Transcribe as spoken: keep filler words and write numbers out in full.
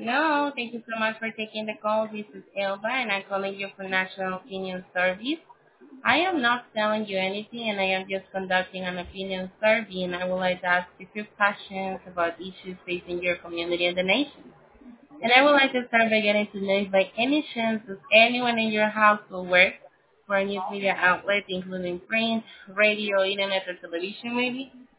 Hello, thank you so much for taking the call. This is Elba, and I'm calling you from National Opinion Service. I am not selling you anything, and I am just conducting an opinion survey, and I would like to ask you a few questions about issues facing your community and the nation. And I would like to start by getting to know if by any chance does anyone in your household work for a news media outlet, including print, radio, internet, or television, maybe?